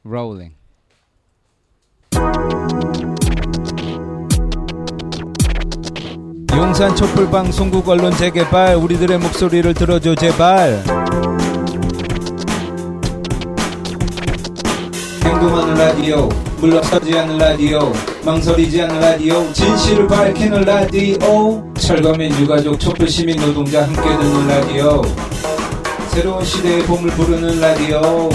Rolling. 용산 촛불방송국 언론 재개발 우리들의 목소리를 들어줘 제발. 행동하는 라디오 물러서지 않는 라디오 망설이지 않는 라디오 진실을 밝히는 라디오 철거민 유가족 촛불시민 노동자 함께 듣는 라디오 새로운 시대의 봄을 부르는 라디오.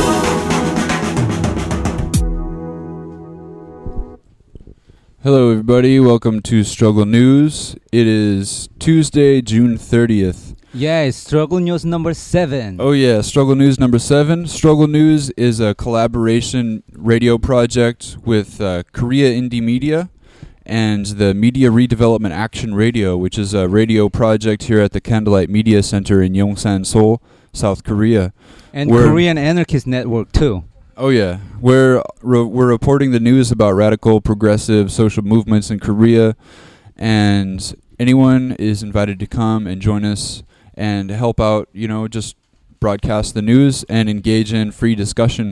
Hello everybody, welcome to Struggle News. It is Tuesday, June 30th. Yeah, Struggle News number 7. Oh yeah, Struggle News number 7. Struggle News is a collaboration radio project with Korea Indie Media and the Media Redevelopment Action Radio, which is a radio project here at the Candlelight Media Center in Yongsan, Seoul, South Korea. And Korean Anarchist Network too. Oh yeah, we're reporting the news about radical, progressive social movements in Korea, and anyone is invited to come and join us and help out. Just broadcast the news and engage in free discussion.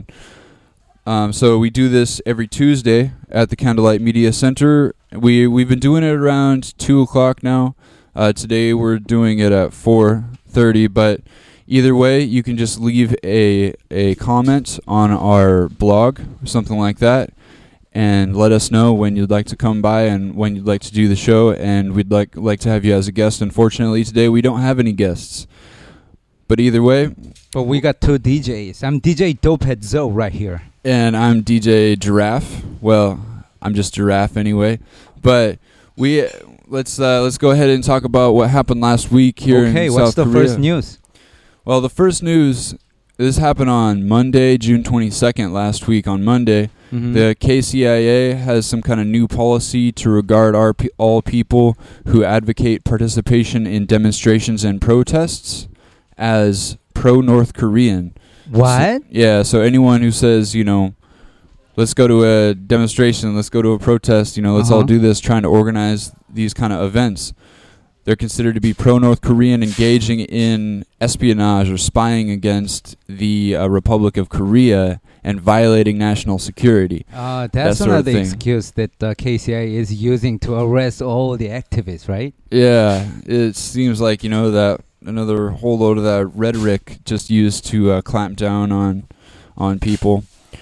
So we do this every Tuesday at the Candlelight Media Center. We've been doing it around 2:00 now. Today we're doing it at 4:30, but. Either way, you can just leave a comment on our blog or something like that and let us know when you'd like to come by and when you'd like to do the show, and we'd like to have you as a guest. Unfortunately, today we don't have any guests. But either way... But we got 2 DJs. I'm DJ Dopehead Zoe right here. And I'm DJ Giraffe. Well, I'm just Giraffe anyway. But let's go ahead and talk about what happened last week here in South Korea. Okay, what's the first news? Well, the first news, this happened on Monday, June 22nd, last week on Monday. Mm-hmm. The KCIA has some kind of new policy to regard all people who advocate participation in demonstrations and protests as pro-North Korean. What? So anyone who says, let's go to a demonstration, let's go to a protest, let's all do this, trying to organize these kind of events. They're considered to be pro-North Korean, engaging in espionage or spying against the Republic of Korea and violating national security. That's another excuse that KCI is using to arrest all the activists, right? Yeah, it seems like, that another whole load of that rhetoric just used to clamp down on people.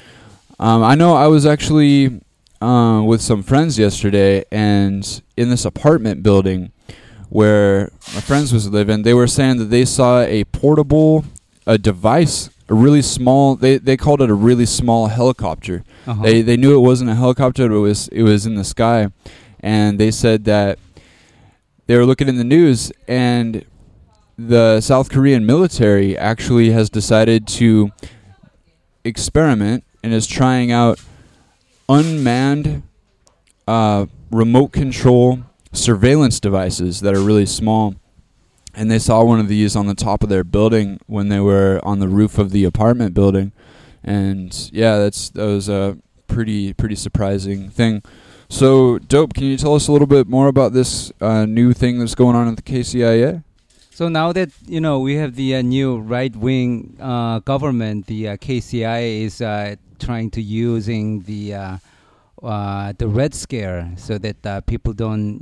I know I was actually with some friends yesterday, and in this apartment building where my friends was living, they were saying that they saw a device, a really small, they called it a really small helicopter. They knew it wasn't a helicopter, but it was in the sky. And they said that they were looking in the news, and the South Korean military actually has decided to experiment and is trying out unmanned remote control surveillance devices that are really small, and they saw one of these on the top of their building when they were on the roof of the apartment building, and yeah, that was a pretty surprising thing. So, Dope, can you tell us a little bit more about this new thing that's going on at the KCIA? So now that we have the new right-wing government, the KCIA is trying to using the Red Scare so that people don't,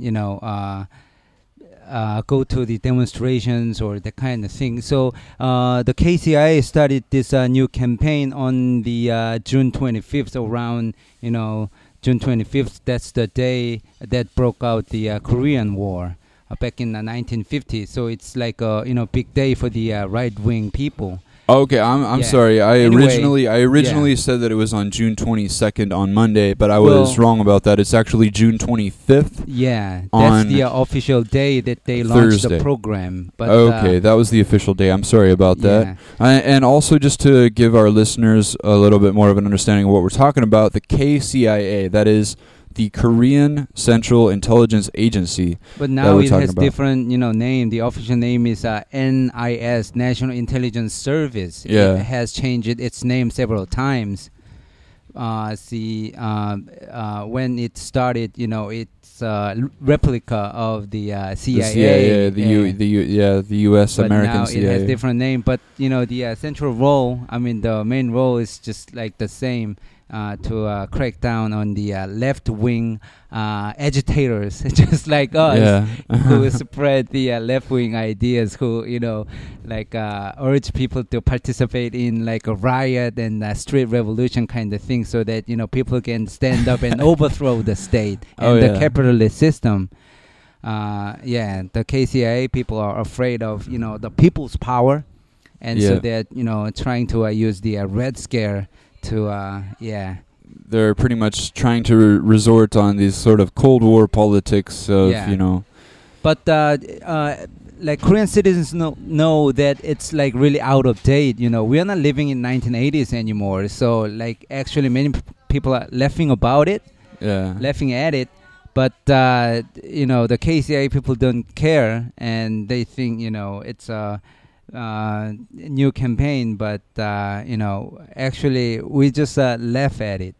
go to the demonstrations or that kind of thing. So the KCIA started this new campaign on the June 25th, around, June 25th. That's the day that broke out the Korean War back in the 1950s. So it's like a big day for the right-wing people. Okay, I'm sorry. I originally said that it was on June 22nd on Monday, but I was wrong about that. It's actually June 25th. Yeah, that's the official day that they launched the program. But okay, that was the official day. I'm sorry about that. And also, just to give our listeners a little bit more of an understanding of what we're talking about, the KCIA, that is the Korean Central Intelligence Agency. But now it has different, name. The official name is NIS, National Intelligence Service. Yeah. It has changed its name several times. When it started, it it's a replica of the CIA. The U.S. But American now CIA. it has different name. But the central role, I mean, the main role is just like the same. To crack down on the left-wing agitators, just like us, who spread the left-wing ideas, who urge people to participate in like a riot and street revolution kind of thing, so that people can stand up and overthrow the state and the capitalist system. The KCIA people are afraid of the people's power, and so they're trying to use the Red Scare to they're pretty much trying to resort on these sort of Cold War politics of but like Korean citizens know that it's like really out of date. We are not living in 1980s anymore, so like actually many people are laughing about it, laughing at it, but the KCI people don't care, and they think it's a new campaign, but actually we just laugh at it.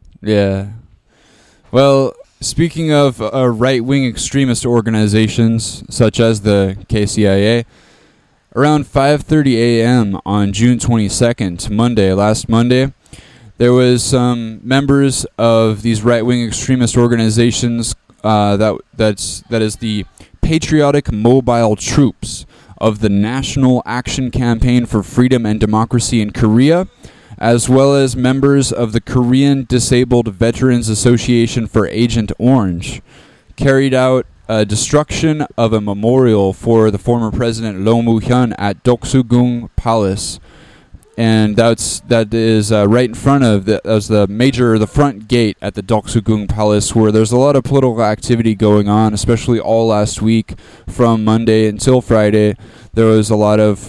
Well, speaking of right-wing extremist organizations such as the KCIA, around 5:30 a.m. on June 22nd, last Monday, there was some members of these right-wing extremist organizations that is the Patriotic Mobile Troops of the National Action Campaign for Freedom and Democracy in Korea, as well as members of the Korean Disabled Veterans Association for Agent Orange, carried out a destruction of a memorial for the former president Roh Moo-hyun at Doksugung Palace. And that is right in front of the front gate at the Doksugung Palace, where there's a lot of political activity going on, especially all last week from Monday until Friday. There was a lot of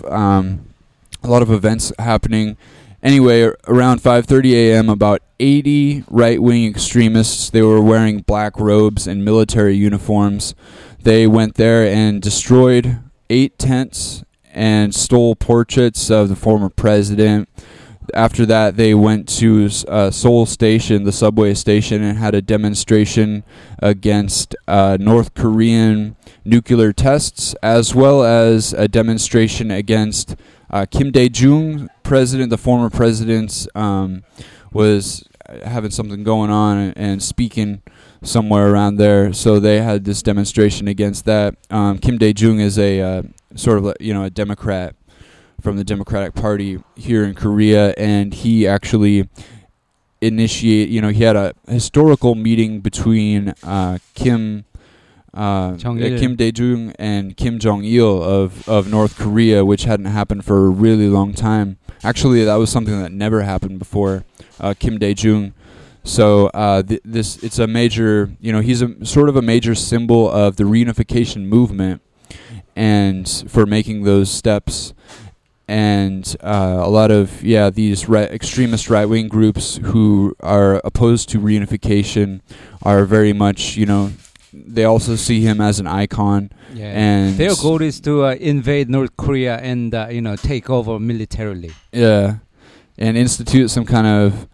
events happening. Anyway, around 5:30 a.m., about 80 right-wing extremists, they were wearing black robes and military uniforms. They went there and destroyed 8 tents and stole portraits of the former president. After that, they went to Seoul Station, the subway station, and had a demonstration against North Korean nuclear tests, as well as a demonstration against Kim Dae-jung, the former president, was having something going on and speaking somewhere around there. So they had this demonstration against that. Kim Dae-jung is a sort of a Democrat from the Democratic Party here in Korea, and he actually he had a historical meeting between Kim Dae-jung and Kim Jong-il of North Korea, which hadn't happened for a really long time. Actually, that was something that never happened before. Kim Dae-jung. So it's a major, he's a sort of a major symbol of the reunification movement, and for making those steps. And a lot of these extremist right-wing groups who are opposed to reunification are very much, they also see him as an icon. Yeah. And their goal is to invade North Korea and take over militarily. Yeah, and institute some kind of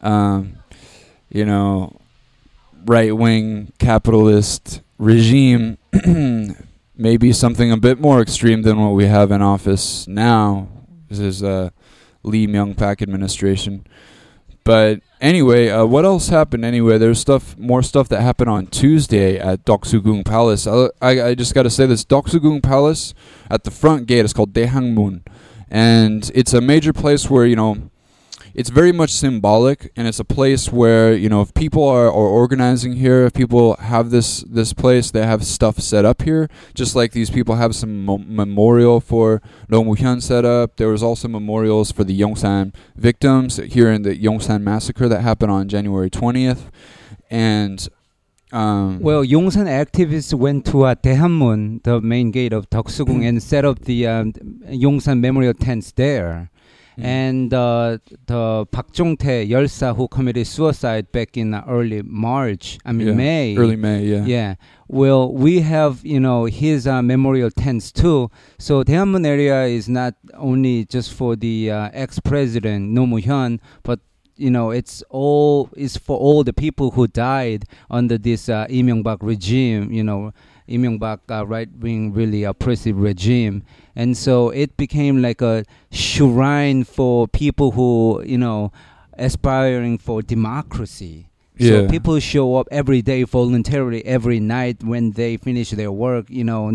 right-wing capitalist regime. Maybe something a bit more extreme than what we have in office now. This is Lee Myung-pak administration. But anyway, what else happened anyway? There's more stuff that happened on Tuesday at Doksugung Palace. I just got to say this. Doksugung Palace, at the front gate, is called Daehangmun. And it's a major place where, it's very much symbolic, and it's a place where, if people are organizing here, if people have this place, they have stuff set up here, just like these people have some memorial for Roh Moo-hyun set up. There was also memorials for the Yongsan victims here in the Yongsan massacre that happened on January 20th. And Yongsan activists went to Daehanmun, the main gate of Doksugung, and set up the Yongsan memorial tents there. And the Park Jong-tae Yolsa, who committed suicide back in early May. Early May, yeah. Yeah. Well, we have, his memorial tents too. So Daehanmun area is not only just for the ex-president Roh Moo-hyun, but it's all is for all the people who died under this Lee Myung-bak regime. Lee Myung-bak right-wing, really oppressive regime, and so it became like a shrine for people who aspiring for democracy. So Yeah. people show up every day voluntarily, every night when they finish their work.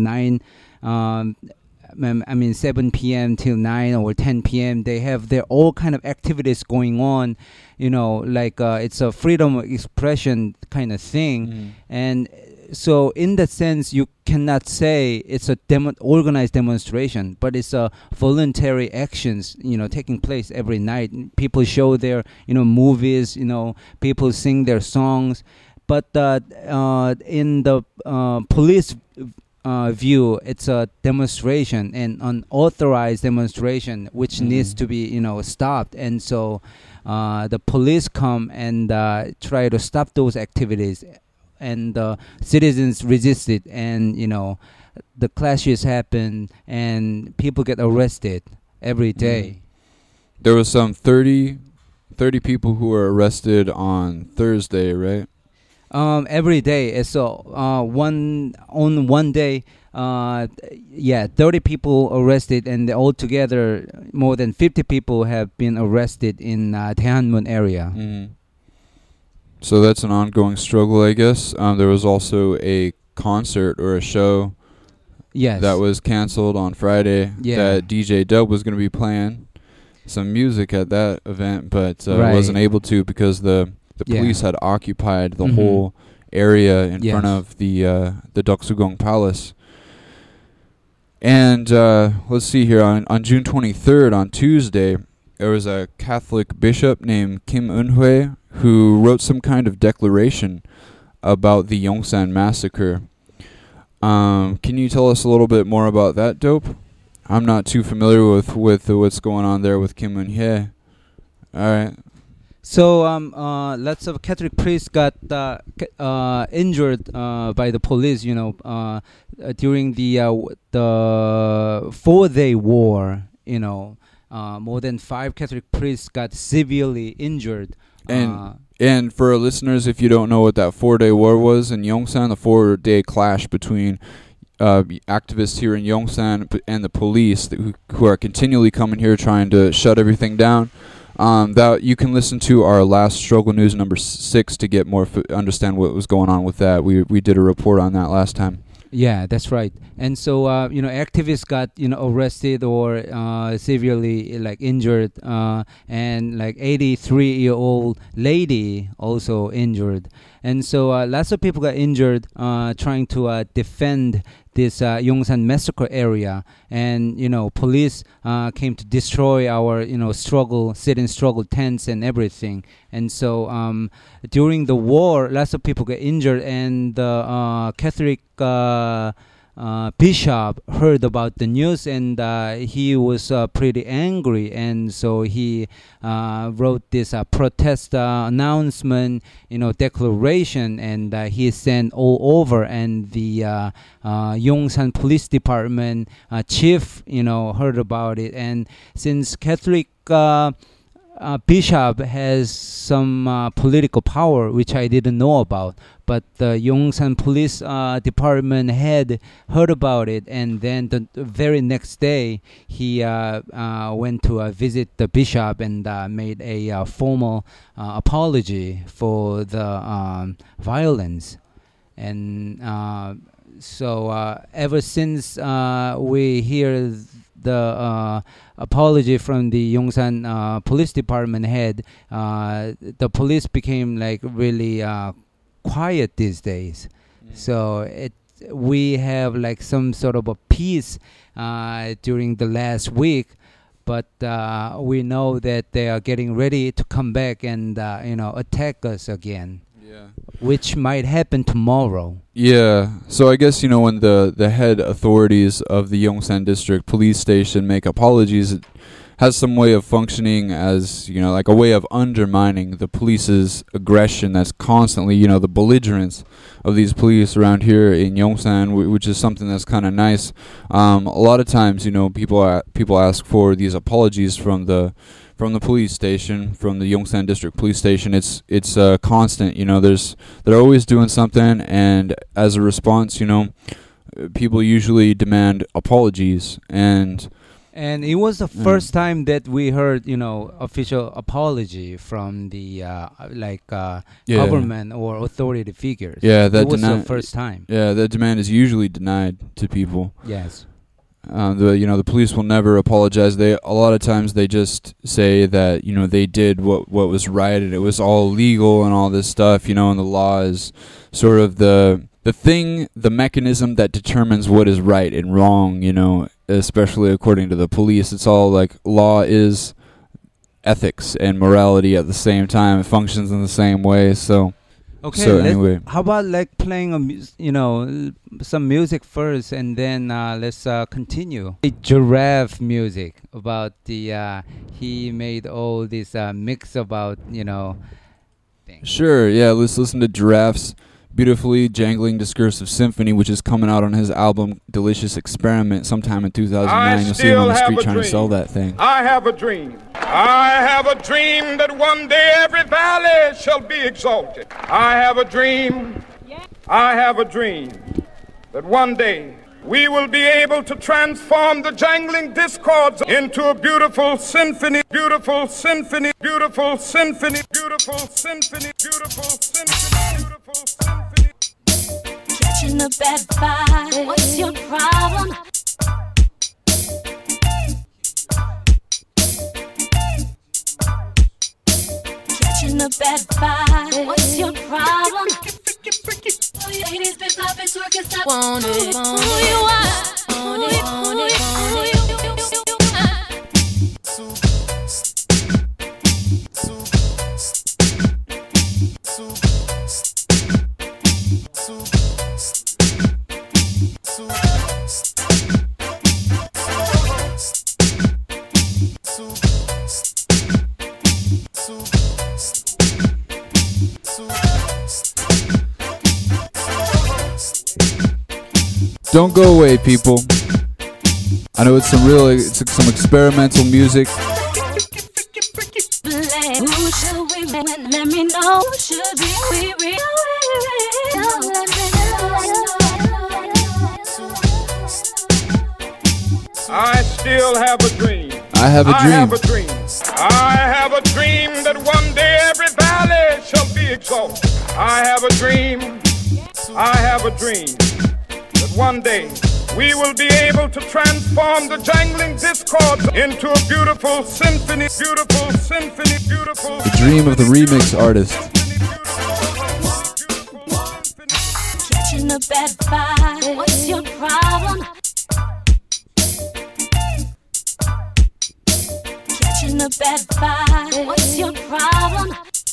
7 p.m. till 9 or 10 p.m. They have their all kind of activities going on. It's a freedom of expression kind of thing. And so in that sense, you cannot say it's a organized demonstration, but it's a voluntary actions, taking place every night. People show their, movies, people sing their songs. But in the police view, it's a demonstration, and unauthorized demonstration, which needs to be, stopped. And so the police come and try to stop those activities. And citizens resisted, and the clashes happen, and people get arrested every day. There was some 30 people who were arrested on Thursday, right? Every day. So one day, 30 people arrested, and altogether more than 50 people have been arrested in Daehanmun area. So that's an ongoing struggle, I guess. There was also a concert or a show that was canceled on Friday that DJ Dub was going to be playing some music at that event, but wasn't able to because the police had occupied the whole area in front of the Deoksugong Palace. And let's see here, on June 23rd, on Tuesday, there was a Catholic bishop named Kim Eun-hwe who wrote some kind of declaration about the Yongsan massacre. Can you tell us a little bit more about that, Dope? I'm not too familiar with what's going on there with Kim Eun-hwe. All right. So lots of Catholic priests got injured by the police, during the 4-day war. More than 5 Catholic priests got severely injured. And for our listeners, if you don't know what that 4-day war was in Yongsan, the 4-day clash between activists here in Yongsan and the police who are continually coming here trying to shut everything down. That you can listen to our last Struggle News number 6 to get more understand what was going on with that. We did a report on that last time. Yeah, that's right. And so activists got arrested or severely injured, and 83-year-old lady also injured. And so lots of people got injured trying to defend this Yongsan massacre area, and police came to destroy our sit-in struggle tents and everything. And so during the war, lots of people got injured, and the Catholic bishop heard about the news, and he was pretty angry, and so he wrote this protest announcement, declaration, and he sent all over, and the Yongsan Police Department chief, heard about it, and since Catholic bishop has some political power, which I didn't know about, but the Yongsan Police Department head heard about it, and then the very next day he went to visit the bishop and made a formal apology for the violence. And so ever since we hear the apology from the Yongsan Police Department head, the police became really quiet these days. So we have some sort of a peace during the last week, but we know that they are getting ready to come back and attack us again. Yeah. Which might happen tomorrow. Yeah. So I guess, when the head authorities of the Yongsan District Police Station make apologies, it has some way of functioning as, a way of undermining the police's aggression that's constantly, the belligerence of these police around here in Yongsan, which is something that's kind of nice. A lot of times, people ask for these apologies from the from the police station, from the Yongsan District Police Station. It's constant. They're always doing something, and as a response, people usually demand apologies. And it was the first time that we heard, official apology from the government or authority figures. Yeah, it was the first time. Yeah, that demand is usually denied to people. Yes. The police will never apologize. A lot of times they just say that they did what was right and it was all legal and all this stuff. And the law is sort of the mechanism that determines what is right and wrong. Especially according to the police, it's all like law is ethics and morality at the same time. It functions in the same way. So. Okay, so anyway, how about playing some music first, and then let's continue. Giraffe music about he made all this mix about things. Sure, yeah. Let's listen to Giraffe's beautifully jangling discursive symphony, which is coming out on his album Delicious Experiment sometime in 2009. You'll see him on the street trying to sell that thing. I have a dream. I have a dream that one day every valley shall be exalted. I have a dream. I have a dream that one day we will be able to transform the jangling discords into a beautiful symphony, beautiful symphony, beautiful symphony, beautiful symphony, beautiful symphony, beautiful symphony. Catching a bad vibe, what's your problem? Catching a bad vibe, what's your problem? Ladies, been poppin', twerking, stop. Want it, who you are? Want it, want it, want it. Don't go away, people. I know it's some experimental music. Who should we let me know? Should we I still have a dream. I have a dream. I have a dream. I have a dream that one day every valley shall be exalted. I have a dream. I have a dream that one day we will be able to transform the jangling discords into a beautiful symphony, beautiful symphony, beautiful. The dream of the remix artist. catching a bad vibe? What's your problem? Catching a bad vibe. What's your problem?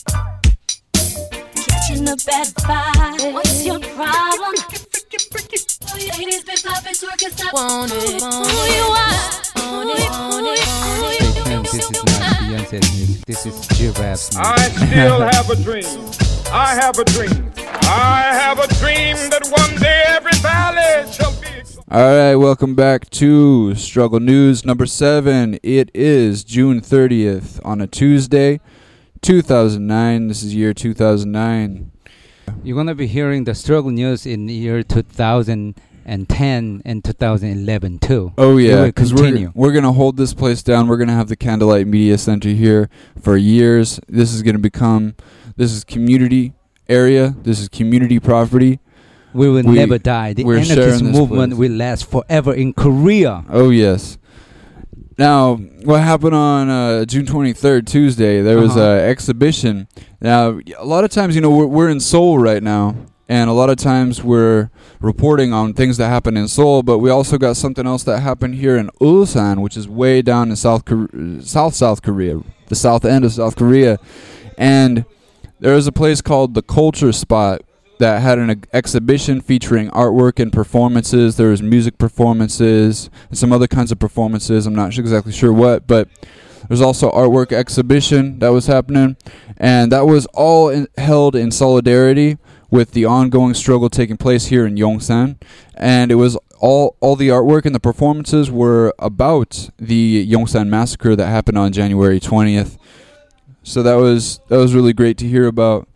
Catching a bad vibe. What's your problem? Ladies been poppin', twerking, stop. Want it, who you are? Want it, want it, want it. This is not Beyonce's music. This is Giraffe's music. I still have a dream. I have a dream. I have a dream that one day every valley shall be. Alright, welcome back to Struggle News number 7. It is June 30th on a Tuesday, 2009. This is year 2009. You're going to be hearing the struggle news in the year 2010 and 2011 too. Oh yeah, because we're going to hold this place down. We're going to have the Candlelight Media Center here for years. This is community area. This is community property. We will never die. The anarchist movement will last forever in Korea. Oh yes. Now, what happened on June 23rd, Tuesday, there was an exhibition. Now, a lot of times, we're in Seoul right now, and a lot of times we're reporting on things that happen in Seoul, but we also got something else that happened here in Ulsan, which is way down in South Korea, the south end of South Korea. And there was a place called the Culture Spot that had an exhibition featuring artwork and performances. There was music performances and some other kinds of performances. I'm not exactly sure what, but there's also artwork exhibition that was happening, and that was all held in solidarity with the ongoing struggle taking place here in Yongsan. And it was all the artwork and the performances were about the Yongsan massacre that happened on January 20th. So that was really great to hear about.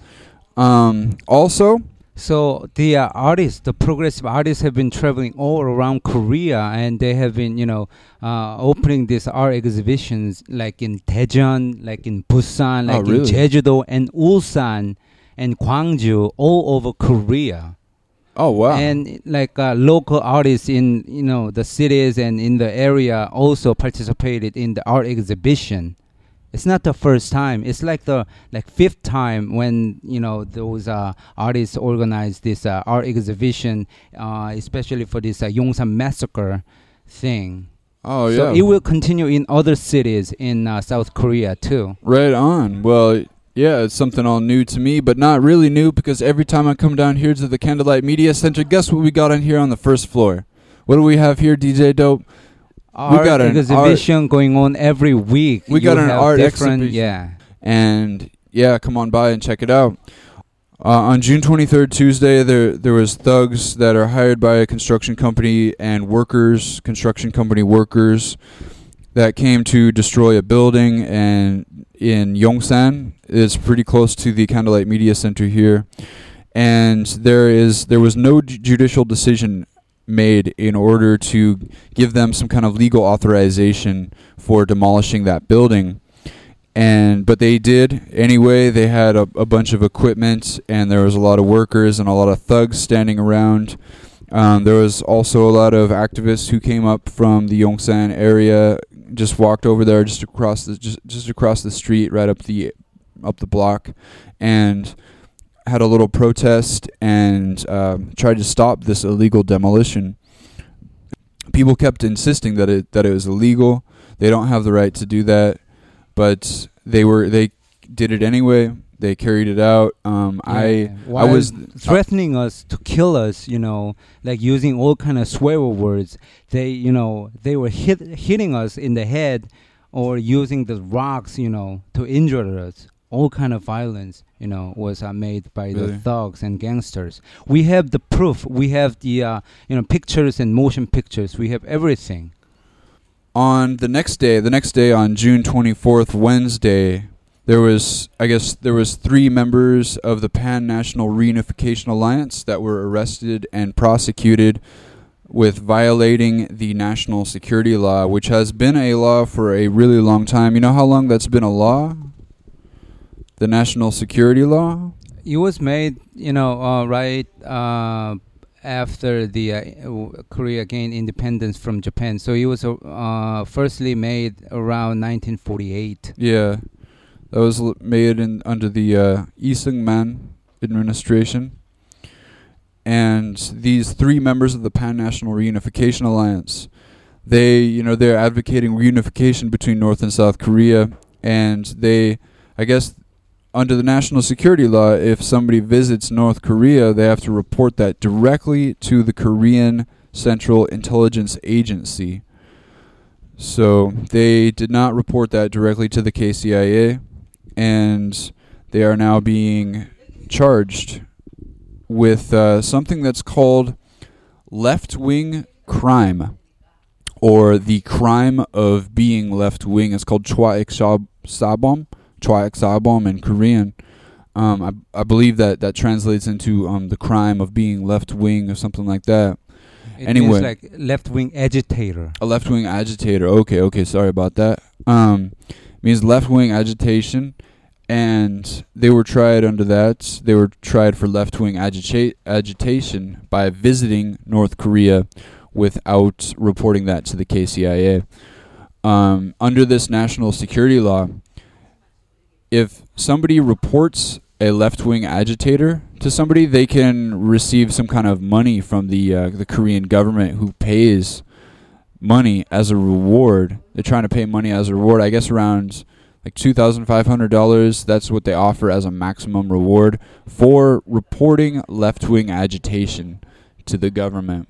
Also, So the artists, the progressive artists, have been traveling all around Korea, and they have been, opening these art exhibitions like in Daejeon, like in Busan, like in really? Jeju-do, and Ulsan, and Gwangju, all over Korea. oh wow, And like local artists in the cities and in the area also participated in the art exhibition. It's not the first time. It's like the fifth time when those artists organized this art exhibition, especially for this Yongsan massacre thing. oh So yeah, it will continue in other cities in South Korea too. right on. Well, yeah, it's something all new to me, but not really new because every time I come down here to the Candlelight Media Center, guess what we got on here on the first floor? What do we have here, DJ Dope? Art got an exhibition going on every week. We got You an have art different, exhibition. yeah. And yeah, come on by and check it out. On June 23rd, Tuesday, there was thugs that are hired by a construction company and construction company workers that came to destroy a building and in Yongsan. It's pretty close to the Candlelight Media Center here. And there was no judicial decision made in order to give them some kind of legal authorization for demolishing that building. But they did anyway. They had a bunch of equipment, and there was a lot of workers and a lot of thugs standing around. There was also a lot of activists who came up from the Yongsan area, just walked over there, just across the street, right up the block, and had a little protest and tried to stop this illegal demolition. People kept insisting that it was illegal. They don't have the right to do that, but they did it anyway. They carried it out. I was threatening us to kill us, like using all kind of swear words. They were hitting us in the head or using the rocks, to injure us. All kind of violence, was made by Really? the thugs and gangsters. We have the proof. We have the, pictures and motion pictures. We have everything. on the next day on June 24th, Wednesday, there was 3 members of the Pan-National Reunification Alliance that were arrested and prosecuted with violating the national security law, which has been a law for a really long time. You know how long that's been a law? The national security law? It was made, right after the Korea gained independence from Japan. So it was firstly made around 1948. Yeah. That was made under the Lee Seung-man administration. And these 3 members of the Pan-National Reunification Alliance, they're advocating reunification between North and South Korea, and I guess under the national security law, if somebody visits North Korea, they have to report that directly to the Korean Central Intelligence Agency. So they did not report that directly to the KCIA, and they are now being charged with something that's called left-wing crime, or the crime of being left-wing. It's called Chwaek Sabom in Korean. I believe that translates into the crime of being left-wing or something like that. It Anyway. means like left-wing agitator. A left-wing agitator. Okay, sorry about that. Means left-wing agitation, and they were tried under that. They were tried for left-wing agitation by visiting North Korea without reporting that to the KCIA. Under this national security law, if somebody reports a left-wing agitator to somebody, they can receive some kind of money from the Korean government, who pays money as a reward. They're trying to pay money as a reward. I guess around like $2,500. That's what they offer as a maximum reward for reporting left-wing agitation to the government.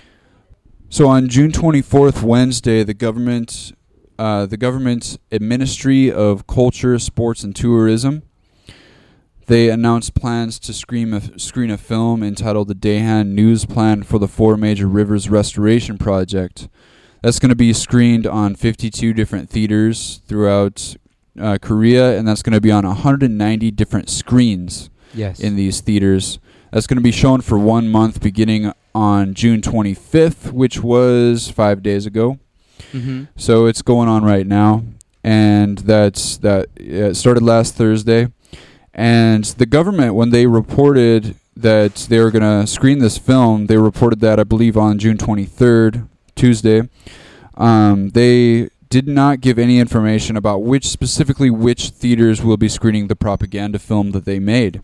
So on June 24th, Wednesday, the government's Ministry of Culture, Sports, and Tourism, they announced plans to screen a film entitled The Daehan News Plan for the Four Major Rivers Restoration Project. That's going to be screened on 52 different theaters throughout Korea, and that's going to be on 190 different screens in these theaters. That's going to be shown for 1 month beginning on June 25th, which was 5 days ago. Mm-hmm. So it's going on right now, and it started last Thursday. And the government, when they reported that they were going to screen this film, they reported that, I believe, on June 23rd, Tuesday. They did not give any information about which theaters will be screening the propaganda film that they made.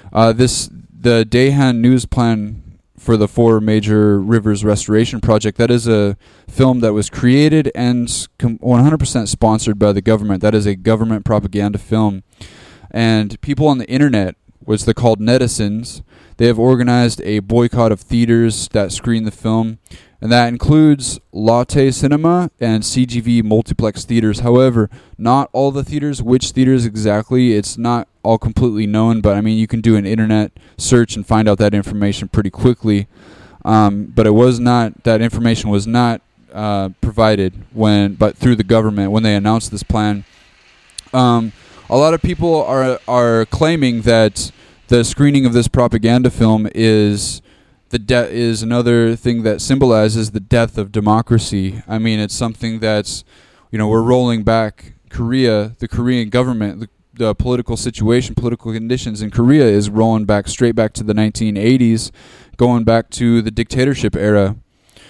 The Daehan News Plan for the Four Major Rivers Restoration Project, that is a film that was created and 100% sponsored by the government. That is a government propaganda film. And people on the internet, which they're called netizens, they have organized a boycott of theaters that screen the film, and that includes Lotte Cinema and CGV Multiplex Theaters. However, not all the theaters, which theaters exactly, it's not all completely known, but I mean, you can do an internet search and find out that information pretty quickly. But that information was not provided through the government when they announced this plan. A lot of people are claiming that the screening of this propaganda film is another thing that symbolizes the death of democracy. I mean, it's something that's, we're rolling back Korea, the Korean government, the political situation, political conditions in Korea is rolling back straight back to the 1980s, going back to the dictatorship era.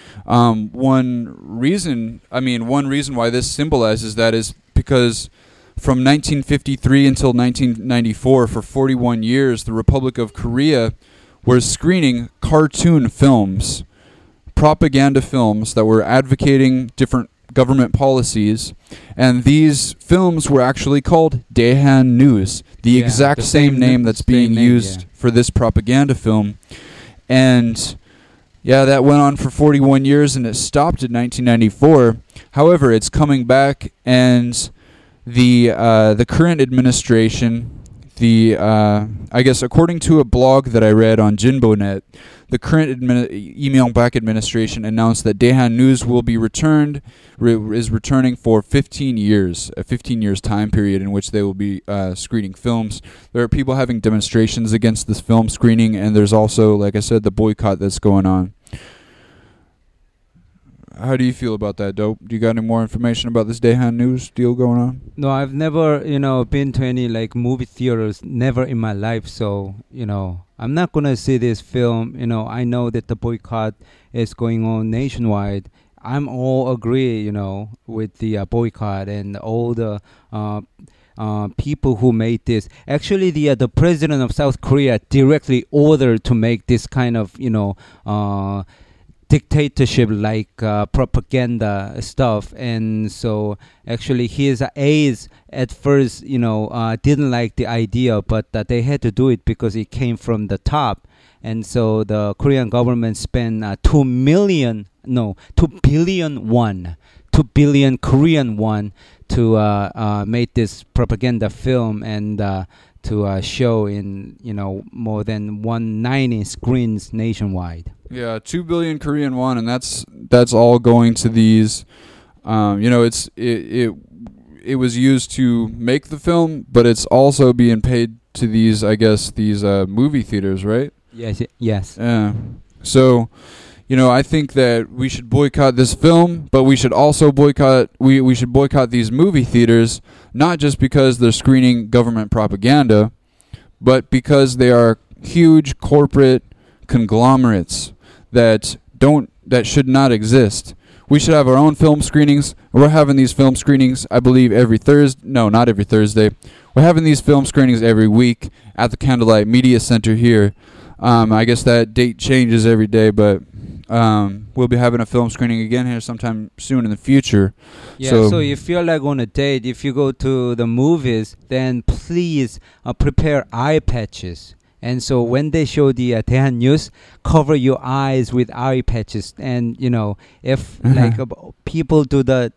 One reason why this symbolizes that is because from 1953 until 1994, for 41 years, the Republic of Korea was screening cartoon films, propaganda films that were advocating different government policies, and these films were actually called Daehan News, the exact same name that's being used for this propaganda film. And that went on for 41 years, and it stopped in 1994. However, it's coming back, and the current administration, I guess according to a blog that I read on Jinbonet, the current Lee Myung-bak administration announced that Daehan News will be returning for 15 years, a 15 years time period in which they will be screening films. There are people having demonstrations against this film screening, and there's also, like I said, the boycott that's going on. How do you feel about that, Dope? Do you got any more information about this Daehan News deal going on? No, I've never, been to any movie theaters, never in my life. So, I'm not gonna see this film. I know that the boycott is going on nationwide. I'm all agree, with the boycott and all the people who made this. Actually, the president of South Korea directly ordered to make this kind of, dictatorship propaganda stuff. And so actually his aides at first didn't like the idea, but they had to do it because it came from the top. And so the Korean government spent 2 billion Korean won to make this propaganda film and to show in more than 190 screens nationwide. Yeah, 2 billion Korean won, and that's all going to these. It was used to make the film, but it's also being paid to these, I guess, these movie theaters, right? Yes. Yeah. So, I think that we should boycott this film, but we should also boycott these movie theaters, not just because they're screening government propaganda, but because they are huge corporate conglomerates that should not exist. We should have our own film screenings. We're having these film screenings, I believe, every Thursday. No, not every Thursday. We're having these film screenings every week at the Candlelight Media Center here. I guess that date changes every day, but we'll be having a film screening again here sometime soon in the future. Yeah, so if you're on a date, if you go to the movies, then please prepare eye patches. And so when they show the Daehan News, cover your eyes with eye patches. And, if like people do the,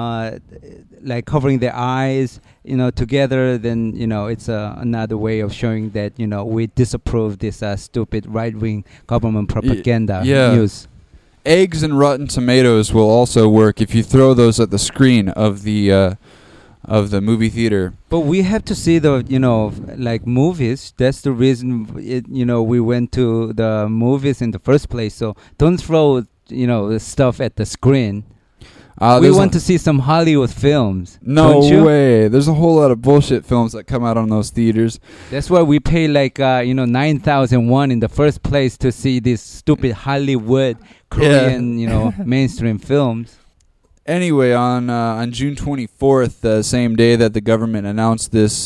like covering their eyes, together, then, it's another way of showing that, we disapprove this stupid right-wing government propaganda news. Eggs and Rotten Tomatoes will also work if you throw those at the screen of the movie theater. But we have to see the, like movies. That's the reason, we went to the movies in the first place. So don't throw, the stuff at the screen. We want to see some Hollywood films. No way. There's a whole lot of bullshit films that come out on those theaters. That's why we pay like, 9,000 won in the first place to see these stupid Hollywood Korean, mainstream films. Anyway, on June 24th, the same day that the government announced this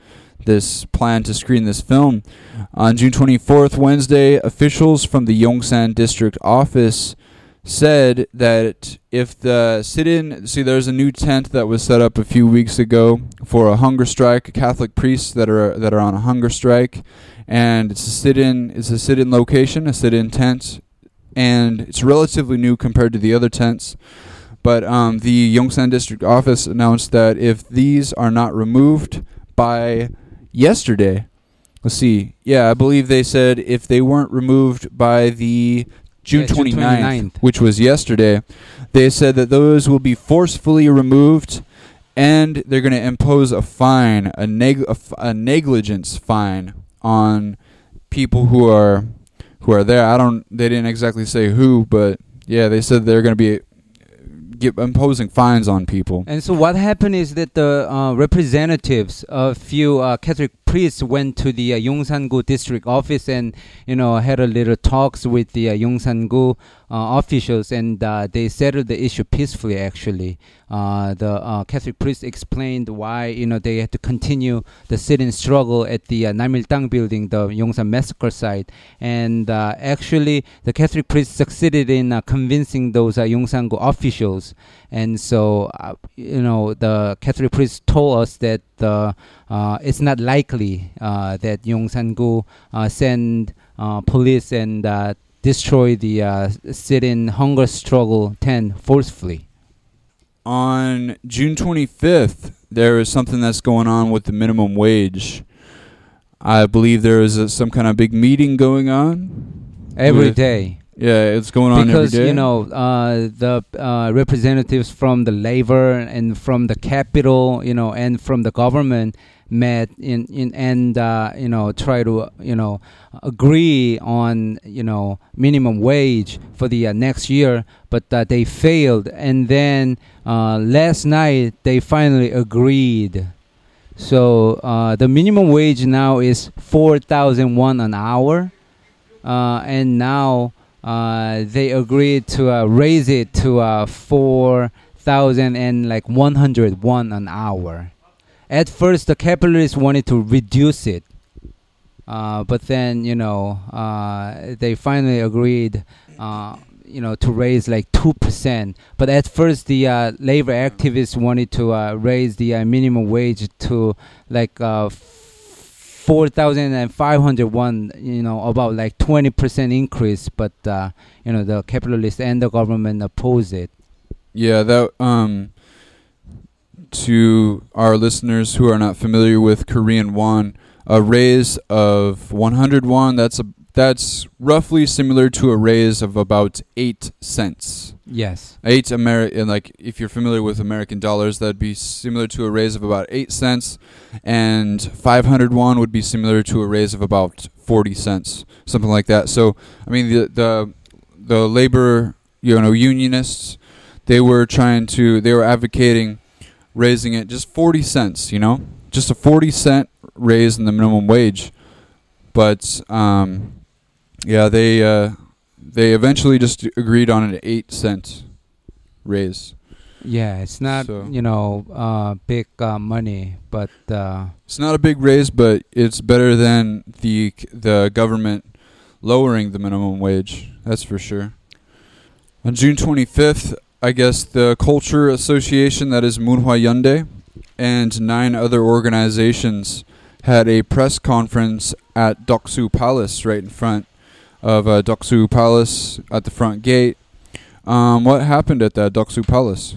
plan to screen this film, on June 24th, Wednesday, officials from the Yongsan District Office said that if the sit-in, there's a new tent that was set up a few weeks ago for a hunger strike, Catholic priests that are on a hunger strike, and it's a sit-in location, a sit-in tent, and it's relatively new compared to the other tents. But the Yongsan District Office announced that if these are not removed by yesterday, I believe they said if they weren't removed by the June 29th, which was yesterday, they said that those will be forcefully removed, and they're going to impose a fine, a negligence fine on people who are there. They didn't exactly say who, but yeah, they said they're going to be imposing fines on people. And so what happened is that the representatives of few Catholic priests went to the Yongsan-gu district office and had a little talks with the Yongsan-gu officials, and they settled the issue peacefully. Actually, the Catholic priests explained why they had to continue the sit-in struggle at the Namiltang building, the Yongsan massacre site, and actually the Catholic priests succeeded in convincing those Yongsan-gu officials. And so, the Catholic priests told us that it's not likely that Yongsan-gu send police and destroy the sit-in hunger struggle tent forcefully. On June 25th, there is something that's going on with the minimum wage. I believe there is some kind of big meeting going on. Every day. Yeah, it's going on because, every day. The representatives from the labor and from the capital, and from the government met and try to, agree on, minimum wage for the next year, but they failed. And then last night, they finally agreed. So the minimum wage now is 4,000 won an hour. And now they agreed to raise it to 4,100 won an hour. At first, the capitalists wanted to reduce it, but then they finally agreed, to raise like 2%. But at first, the labor activists wanted to raise the minimum wage to like 4,500 won, about like 20% increase. But the capitalists and the government oppose it. Yeah, that to our listeners who are not familiar with Korean won, a raise of 100 won, that's roughly similar to a raise of about 8 cents. Yes. Like if you're familiar with American dollars, that'd be similar to a raise of about 8 cents, and 500 won would be similar to a raise of about 40 cents, something like that. So, I mean, the labor, unionists, they were advocating raising it just 40 cents, just a 40-cent raise in the minimum wage. But they eventually just agreed on an 8-cent raise. Yeah, it's not big money, but it's not a big raise, but it's better than the government lowering the minimum wage. That's for sure. On June 25th, I guess the Culture Association, that is Munhwa Hyundai, and 9 other organizations had a press conference at Doksu Palace, right in front of Doksu Palace at the front gate. What happened at that Doksu Palace?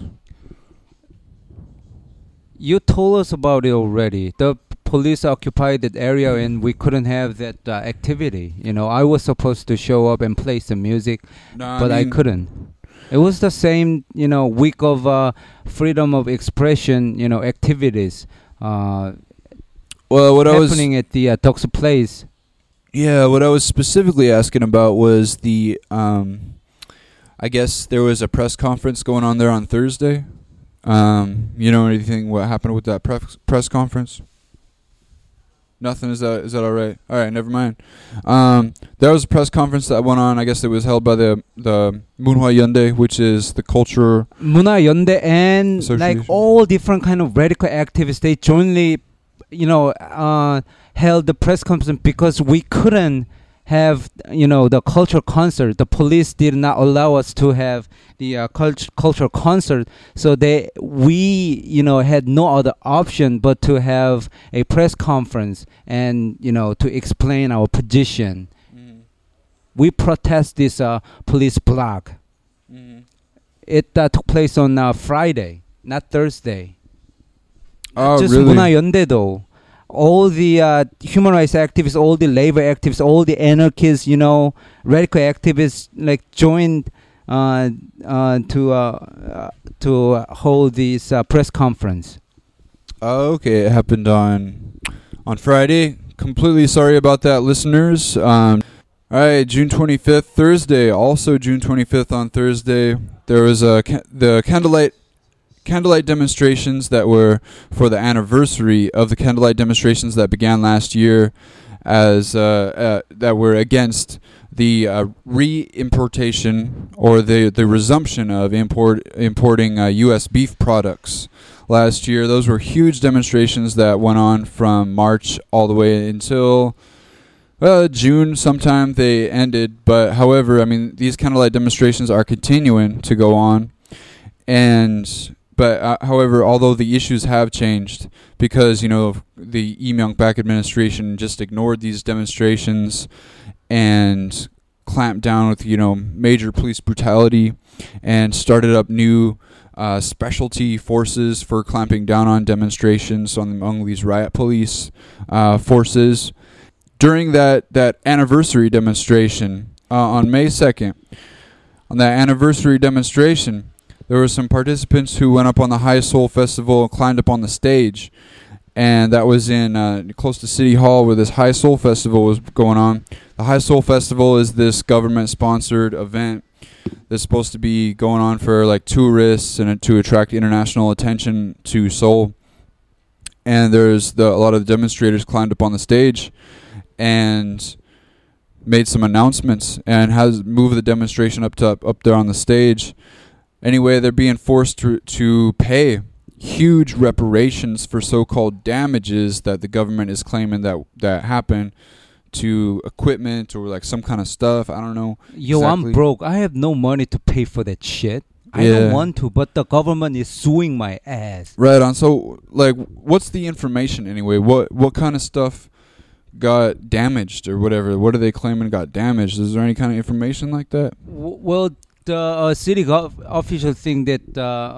You told us about it already. The police occupied that area and we couldn't have that activity. You know, I was supposed to show up and play some music, but I couldn't. It was the same, you know, week of freedom of expression, you know, activities Well, what happening at the Doksu Place. Yeah, what I was specifically asking about was the, I guess there was a press conference going on there on Thursday. You know anything what happened with that press conference? Nothing. Is that all right? All right, never mind. There was a press conference that went on. I guess it was held by the Munhwa Yeondae, which is the culture Munhwa Yeondae and like all different kind of radical activists. They jointly, you know, held the press conference because we couldn't have, you know, the cultural concert. The police did not allow us to have the cultural concert, so we, you know, had no other option but to have a press conference and, you know, to explain our position. We protest this police block. It took place on Friday, not Thursday. Oh, just really? Munhwa Yeondae though. All the human rights activists, all the labor activists, all the anarchists, you know, radical activists, like joined to hold this press conference. Oh, okay, it happened on Friday. Completely sorry about that, listeners. All right, June 25th, Thursday. Also June 25th on Thursday, there was the candlelight demonstrations that were for the anniversary of the candlelight demonstrations that began last year, as that were against the re-importation or the resumption of importing U.S. beef products last year. Those were huge demonstrations that went on from March all the way until June. Sometime they ended, but however, I mean, these candlelight demonstrations are continuing to go on, But however, although the issues have changed because, you know, the Lee Myung-bak administration just ignored these demonstrations and clamped down with, you know, major police brutality and started up new specialty forces for clamping down on demonstrations among these riot police forces. During that anniversary demonstration on May 2nd, on that anniversary demonstration, there were some participants who went up on the High Seoul Festival and climbed up on the stage. And that was in close to City Hall where this High Seoul Festival was going on. The High Seoul Festival is this government-sponsored event that's supposed to be going on for like tourists and to attract international attention to Seoul. And there's a lot of the demonstrators climbed up on the stage and made some announcements and has moved the demonstration up there on the stage. Anyway, they're being forced to pay huge reparations for so-called damages that the government is claiming that happened to equipment or like some kind of stuff. I don't know. Yo, exactly. I'm broke. I have no money to pay for that shit. I don't want to, but the government is suing my ass. Right on. So, like, what's the information anyway? What kind of stuff got damaged or whatever? What are they claiming got damaged? Is there any kind of information like that? Well, the city officials think that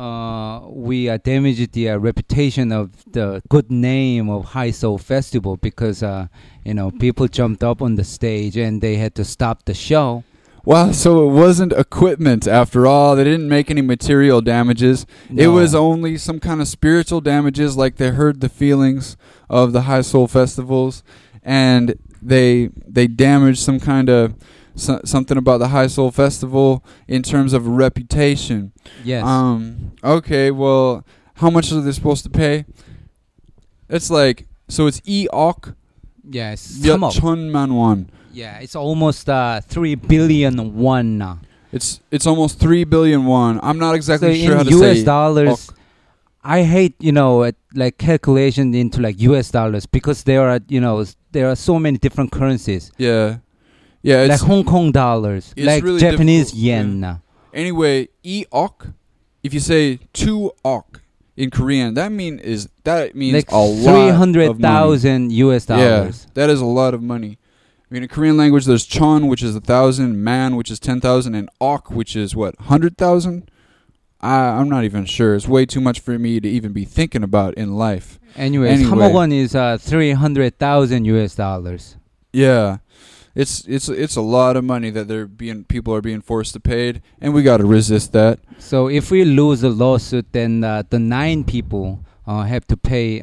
we damaged the reputation of the good name of High Seoul Festival because you know, people jumped up on the stage and they had to stop the show. Wow, so it wasn't equipment after all. They didn't make any material damages. No. It was only some kind of spiritual damages, like they heard the feelings of the High Seoul festivals and they damaged some kind of something about the High Seoul Festival in terms of reputation. Yes. Okay, well, how much are they supposed to pay? It's like, so it's E-ok? Yes. 1,000,000 won. Yeah, it's almost 3 billion won. It's almost 3 billion won. I'm not exactly sure how to say. In US dollars, I hate, you know, like calculation into like US dollars because there are so many different currencies. Yeah. Yeah, it's like Hong Kong dollars, like really Japanese yen. Yeah. Anyway, E-ok, if you say 2 ok, in Korean, that means like a lot of money. $300,000 Yeah, that is a lot of money. I mean, in Korean language, there's chon, which is 1,000, man, which is 10,000, and ok, which is what, 100,000? I'm not even sure. It's way too much for me to even be thinking about in life. Anyway, 300,000 is $300,000. Yeah, it's a lot of money that people are being forced to pay, and we got to resist that. So if we lose a lawsuit, then the 9 people have to pay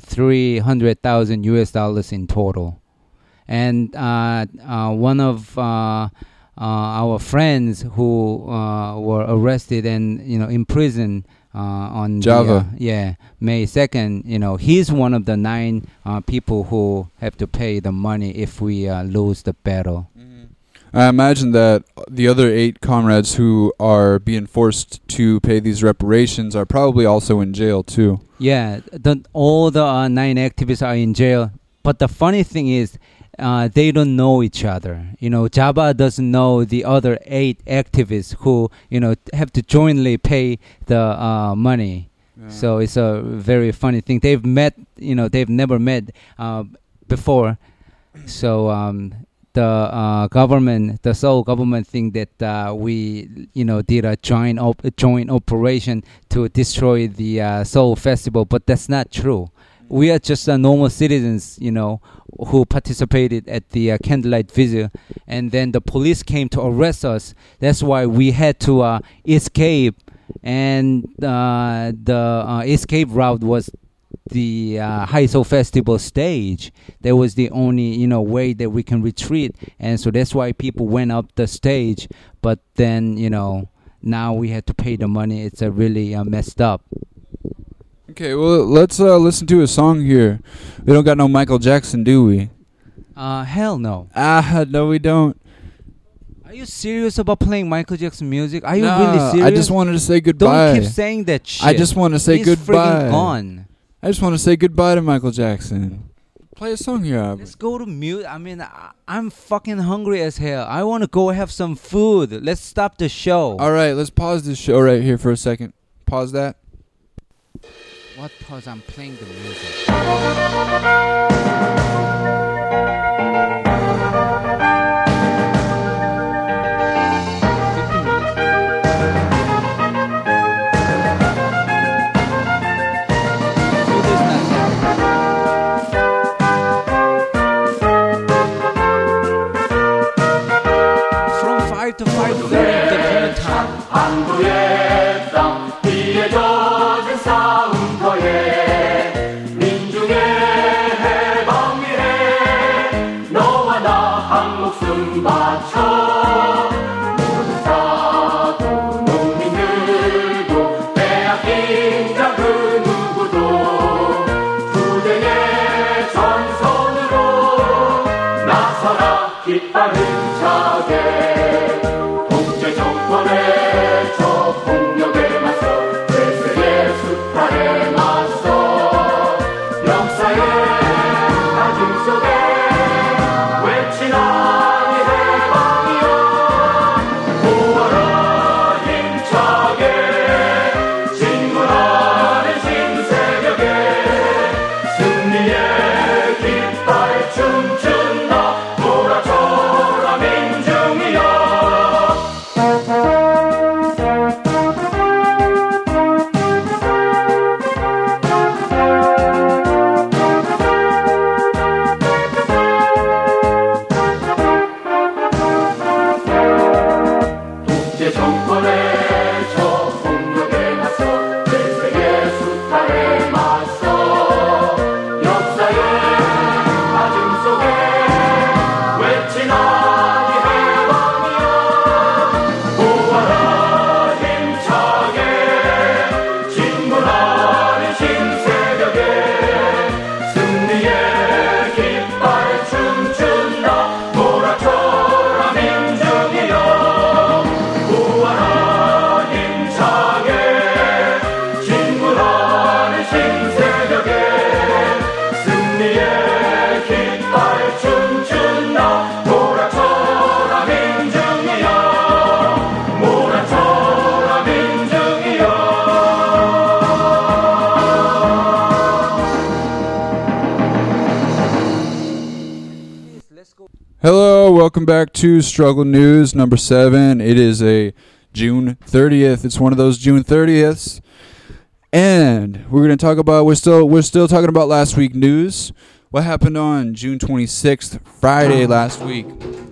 $300,000 in total. And one of our friends who were arrested and imprisoned on Java, May 2nd, he's one of the 9 people who have to pay the money if we lose the battle. I imagine that the other 8 comrades who are being forced to pay these reparations are probably also in jail too. Yeah, all the 9 activists are in jail. But the funny thing is, they don't know each other. Java doesn't know the other 8 activists who, have to jointly pay the money. Yeah. So it's a very funny thing. They've never met before. So the Seoul government think that we, did a joint operation to destroy the Seoul festival, but that's not true. We are just normal citizens, who participated at the candlelight visit, and then the police came to arrest us. That's why we had to escape, and the escape route was the High Seoul Festival stage. That was the only way that we can retreat, and so that's why people went up the stage. But then now we had to pay the money. It's really messed up. Okay, well, let's listen to a song here. We don't got no Michael Jackson, do we? Hell no. No, we don't. Are you serious about playing Michael Jackson music? Are you Nah, really serious? I just wanted to say goodbye. Don't keep saying that shit. I just want to say He's goodbye. Freaking gone. I just want to say goodbye to Michael Jackson. Play a song here, Albert. Let's go to mute. I mean, I'm fucking hungry as hell. I want to go have some food. Let's stop the show. All right, let's pause this show right here for a second. Pause that. What pause? I'm playing the music. From 5 to 5:30 the current time. 춤춘다 몰아쳐라 민중이여 Hello, welcome back to Struggle News number 7. It is a June 30th. It's one of those June 30ths. And we're going to talk about, we're still talking about last week news. What happened on June 26th, Friday last week?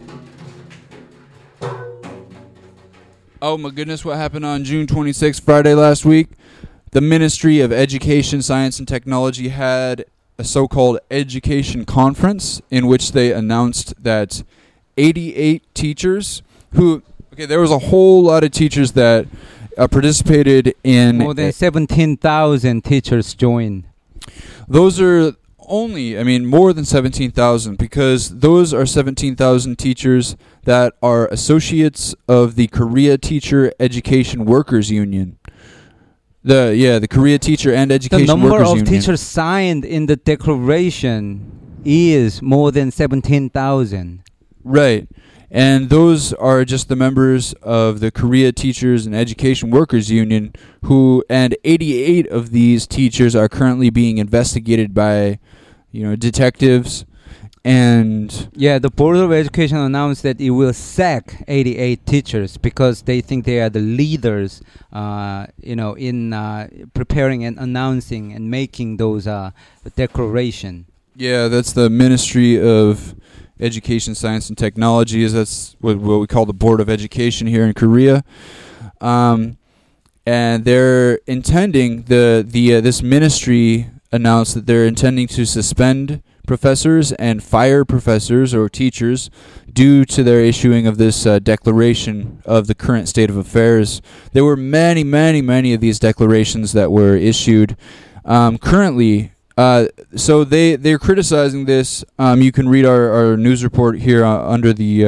Oh my goodness, what happened on June 26th, Friday last week? The Ministry of Education, Science and Technology had a so-called education conference in which they announced that 88 teachers there was a whole lot of teachers that participated in... More than 17,000 teachers joined. Those are more than 17,000, because those are 17,000 teachers that are associates of the Korea Teacher Education Workers Union. The Korea Teacher and Education Workers Union. The number of teachers signed in the declaration is more than 17,000. Right. And those are just the members of the Korea Teachers and Education Workers Union, and 88 of these teachers are currently being investigated by, detectives. And the Board of Education announced that it will sack 88 teachers because they think they are the leaders, in preparing and announcing and making those declaration. Yeah, that's the Ministry of Education, Science, and Technology. That's what we call the Board of Education here in Korea. And they're intending this ministry announced that they're intending to suspend professors and fire professors or teachers due to their issuing of this declaration of the current state of affairs. There were many, many, many of these declarations that were issued currently. So they're criticizing this. You can read our news report here under the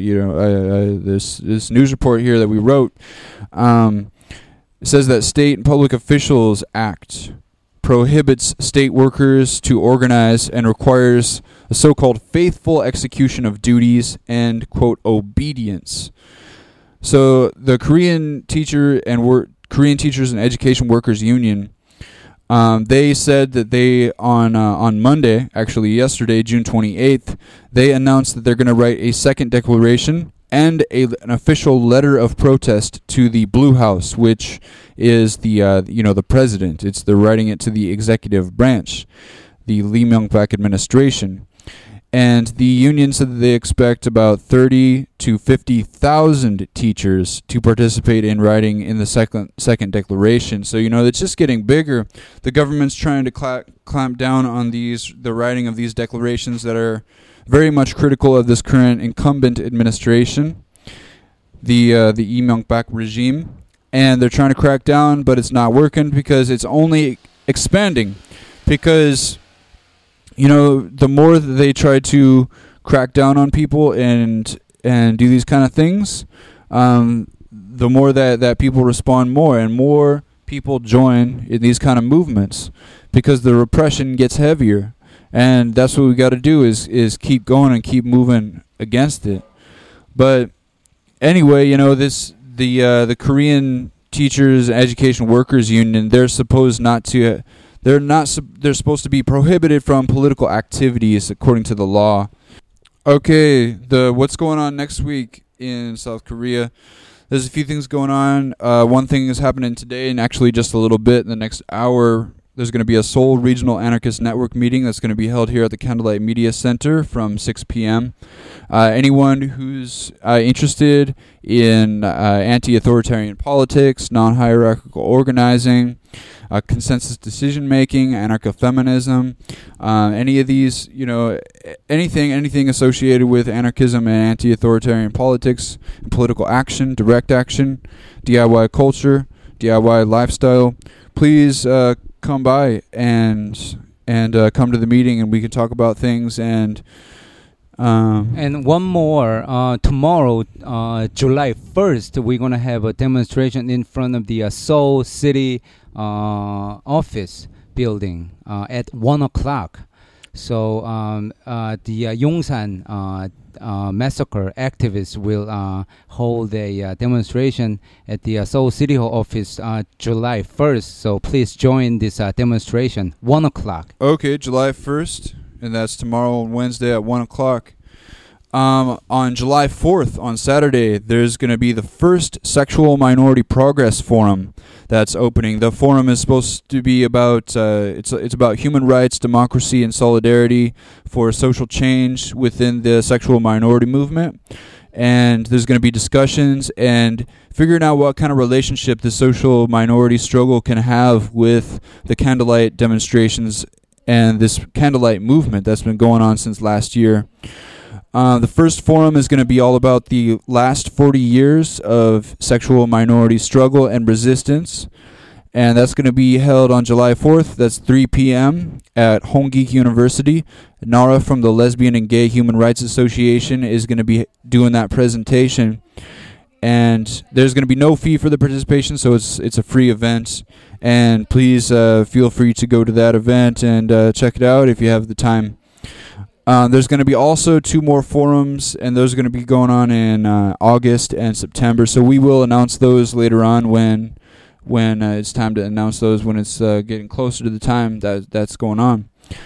this news report here that we wrote. It says that State and Public Officials Act prohibits state workers to organize and requires a so-called faithful execution of duties and, quote, obedience. So the Korean Teachers and Education Workers Union, they said that they, on Monday, actually yesterday, June 28th, they announced that they're going to write a second declaration and an official letter of protest to the Blue House, which is the president. They're writing it to the executive branch, the Lee Myung-bak administration. And the union said that they expect about 30 to 50,000 teachers to participate in writing in the second declaration. So, it's just getting bigger. The government's trying to clamp down on the writing of these declarations that are very much critical of this current incumbent administration, the Lee Myung-bak regime. And they're trying to crack down, but it's not working because it's only expanding. Because the more that they try to crack down on people and do these kind of things, the more that people respond more and more people join in these kind of movements, because the repression gets heavier. And that's what we got to do is keep going and keep moving against it. But anyway, the Korean Teachers and Education Workers Union, they're supposed to be prohibited from political activities according to the law. Okay, what's going on next week in South Korea? There's a few things going on. One thing is happening today, and actually just a little bit in the next hour. There's going to be a Seoul Regional Anarchist Network meeting that's going to be held here at the Candlelight Media Center from 6 p.m. Anyone who's interested in anti-authoritarian politics, non-hierarchical organizing, consensus decision-making, anarcho-feminism, any of these, anything associated with anarchism and anti-authoritarian politics, and political action, direct action, DIY culture, DIY lifestyle, please come by and come to the meeting, and we can talk about things. And one more, tomorrow, July 1st, we're going to have a demonstration in front of the Seoul City office building at 1 o'clock. So the Yongsan massacre activists will hold a demonstration at the Seoul City Hall office July 1st. So please join this demonstration, 1 o'clock. Okay, July 1st, and that's tomorrow and Wednesday at 1 o'clock. On July 4th, on Saturday, there's going to be the first Sexual Minority Progress Forum that's opening. The forum is supposed to be about it's about human rights, democracy, and solidarity for social change within the sexual minority movement. And there's going to be discussions and figuring out what kind of relationship the social minority struggle can have with the candlelight demonstrations and this candlelight movement that's been going on since last year. The first forum is going to be all about the last 40 years of sexual minority struggle and resistance. And that's going to be held on July 4th. That's 3 p.m. at Home Geek University. Nara from the Lesbian and Gay Human Rights Association is going to be doing that presentation. And there's going to be no fee for the participation, so it's a free event. And please feel free to go to that event and check it out if you have the time. There's going to be also 2 more forums, and those are going to be going on in August and September. So we will announce those later on when it's time to announce those, when it's getting closer to the time that's going on.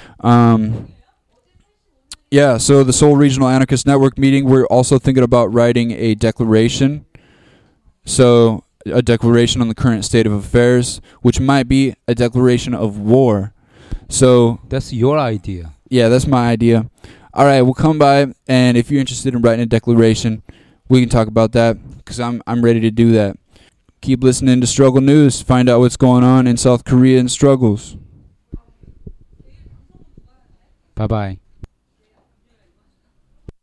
Yeah, so the Seoul Regional Anarchist Network meeting, we're also thinking about writing a declaration. So a declaration on the current state of affairs, which might be a declaration of war. So That's your idea. yeah, that's my idea. All right, we'll come by, and if you're interested in writing a declaration, we can talk about that, because I'm ready to do that. Keep listening to Struggle News. Find out what's going on in South Korea and struggles. Bye-bye.